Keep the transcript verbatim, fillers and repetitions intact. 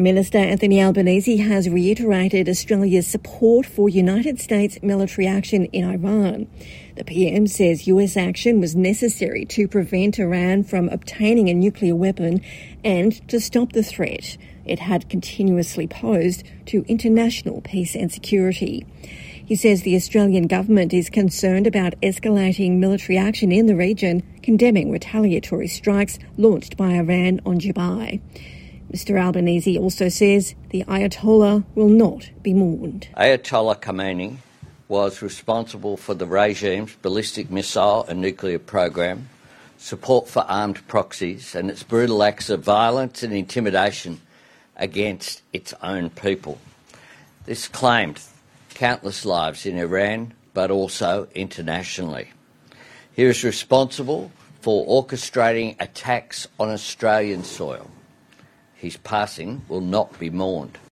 Prime Minister Anthony Albanese has reiterated Australia's support for United States military action in Iran. The P M says U S action was necessary to prevent Iran from obtaining a nuclear weapon and to stop the threat it had continuously posed to international peace and security. He says the Australian government is concerned about escalating military action in the region, condemning retaliatory strikes launched by Iran on Jubai. Mister Albanese also says the Ayatollah will not be mourned. Ayatollah Khamenei was responsible for the regime's ballistic missile and nuclear program, support for armed proxies, and its brutal acts of violence and intimidation against its own people. This claimed countless lives in Iran, but also internationally. He is responsible for orchestrating attacks on Australian soil. His passing will not be mourned.